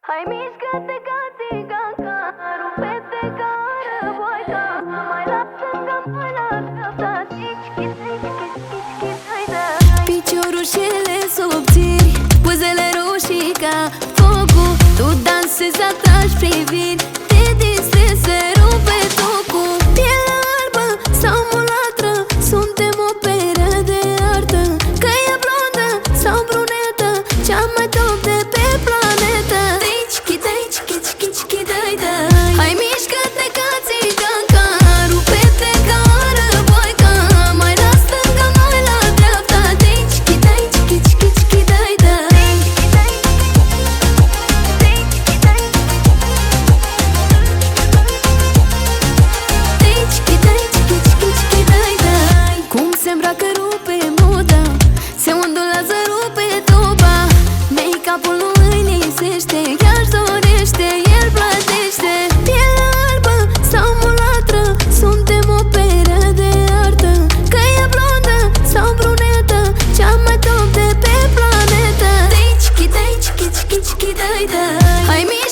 Hai mișcă-te ca țiganca, rupe-te ca răboica, mai lasă-că mai la dreapta, Piciorușele subțiri, buzele roșii ca focul, tu dansezi, atragi priviri, te distrezi, se rupe tocul. Pielea albă sau mulatră, suntem o peră de artă, că e blondă sau brunetă, cea mai top de pe planetă. Hai mișcă-te ca țiganca, rupe-te ca răboica, mai la stânga, mai la dreapta, cum se îmbracă, rupe moda, se ondulează, rupe toba, make-up-ul nu îi lipsește, ea-și dorește, el plătește. Pielea albă sau mulatră, suntem o peră de artă, că e blondă sau brunetă, cea mai top de pe planetă. Hai